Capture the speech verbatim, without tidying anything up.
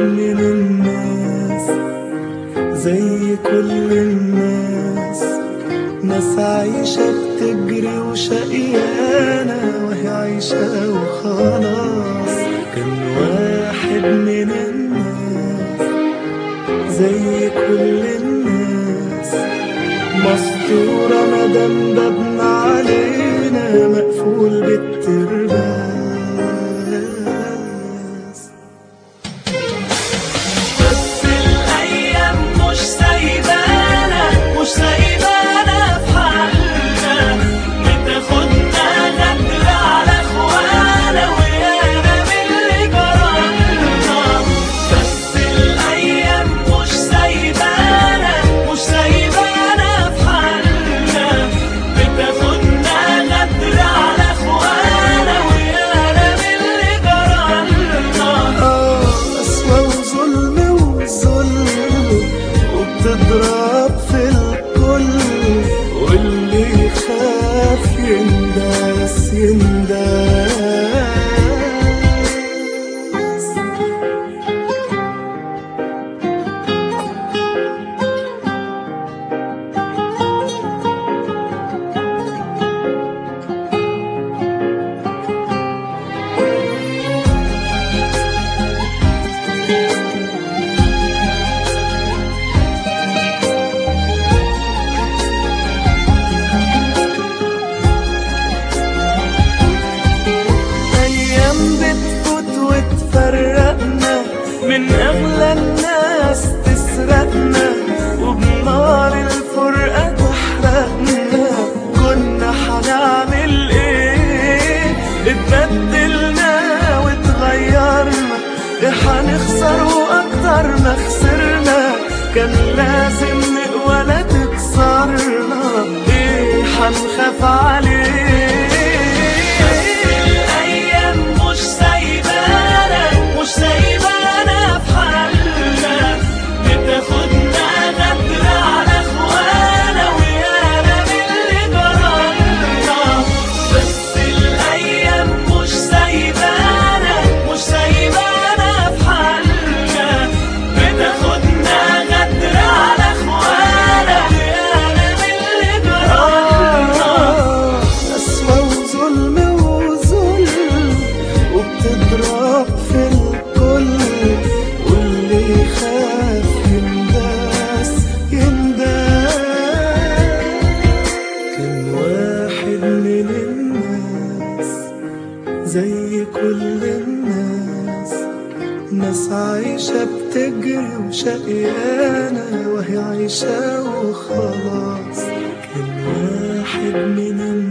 من الناس زي كل الناس، ناس عايشة بتجري وشقيانة وهي عايشة وخلاص. كان واحد من الناس زي كل الناس، مستورة مدام بابنا علينا مقفول بالترباس. بس الأيام مش سايبانا مش سايبانا في حالنا، بتاخدنا غدر على اخوانا ويانا من اللي جرالنا. بس الأيام مش سايبانا مش سايبانا في حالنا، بتاخدنا غدر على اخوانا ويانا من اللي جرالنا. قسوة وظلم وظلم وبتضرب في الكل، واللي يخاف ينداس ينداس. فرقنا من أغلى الناس تسرقنا، وبنار الفرقة تحرقنا. كنا حنعمل ايه؟ اتبدلنا واتغيرنا، ايه حنخسر واكتر ما خسرنا؟ كان لازم نقوى لا تكسرنا، ايه حنخاف عليه؟ مش سايبانا في حالنا، بتاخدنا غدر على اخوانا ويانا من اللي جرالنا. بس الايام مش سايبانا مش سايبانا في حالنا، بتاخدنا غدر على اخوانا ويانا من اللي جرالنا. قسوة وظلم وظلم وبتضرب في الكل، واللي يخاف ينداس ينداس. كان واحد من الناس زي كل الناس، ناس عايشة بتجري وشقيانة وهي عايشة وخلاص. كان واحد من الناس